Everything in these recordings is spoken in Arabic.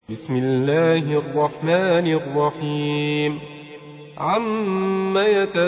بسم الله الرحمن الرحيم. عم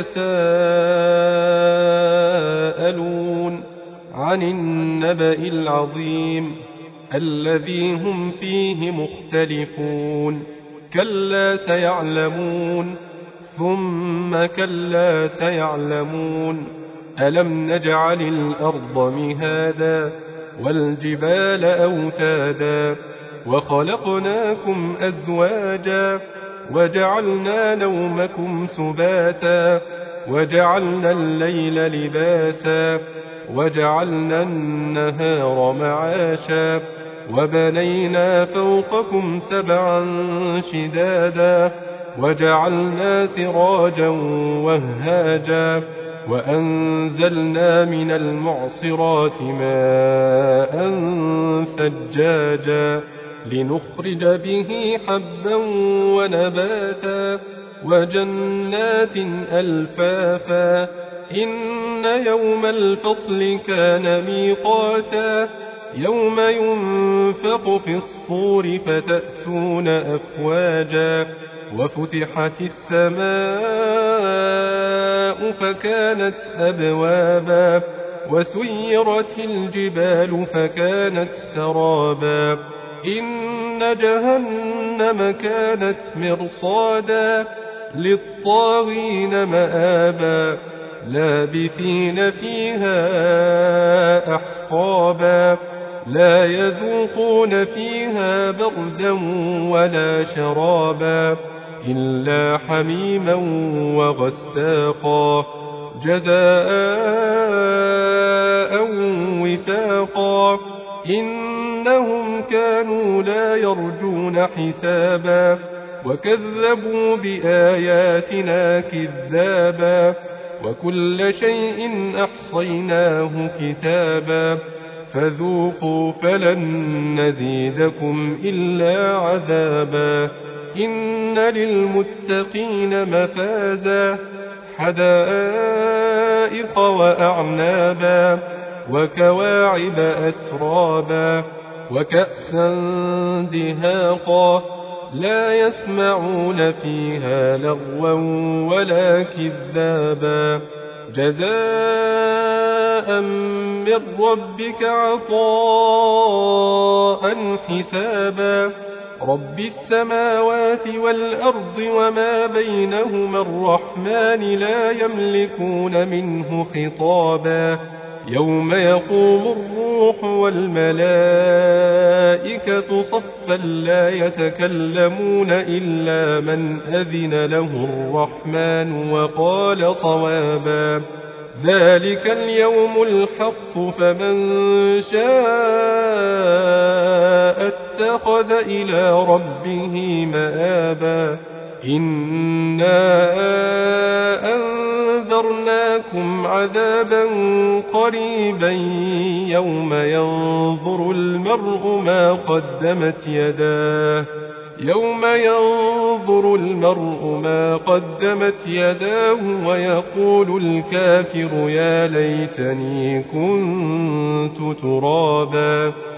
يتساءلون عن النبأ العظيم الذي هم فيه مختلفون. كلا سيعلمون ثم كلا سيعلمون. ألم نجعل الأرض مهادا والجبال أوتادا وخلقناكم أزواجا وجعلنا نومكم سباتا وجعلنا الليل لباسا وجعلنا النهار معاشا وبنينا فوقكم سبعا شدادا وجعلنا سراجا وهاجا وأنزلنا من المعصرات ماء ثجاجا لنخرج به حبا ونباتا وجنات ألفافا. إن يوم الفصل كان ميقاتا يوم ينفق في الصور فتأتون أفواجا وفتحت السماء فكانت أبوابا وسيرت الجبال فكانت سرابا. إن جهنم كانت مرصادا للطاغين مآبا لابثين فيها أحقابا لا يذوقون فيها بردا ولا شرابا إلا حميما وغساقا جزاء وفاقا. إنهم كانوا لا يرجون حسابا وكذبوا بآياتنا كذابا وكل شيء أحصيناه كتابا فذوقوا فلن نزيدكم إلا عذابا. إن للمتقين مفازا حدائق وأعنابا وكواعب أترابا وكأسا دهاقا لا يسمعون فيها لغوا ولا كذابا جزاء من ربك عطاء حسابا. رب السماوات والأرض وما بينهما الرحمن لا يملكون منه خطابا. يوم يقوم الروح والملائكة صفا لا يتكلمون إلا من أذن له الرحمن وقال صوابا. ذلك اليوم الحق فمن شاء اتخذ إلى ربه مآبا. إنا أنذرناكم عذابا قريبا يوم ينظر المرء ما قدمت يداه ويقول الكافر يا ليتني كنت ترابا.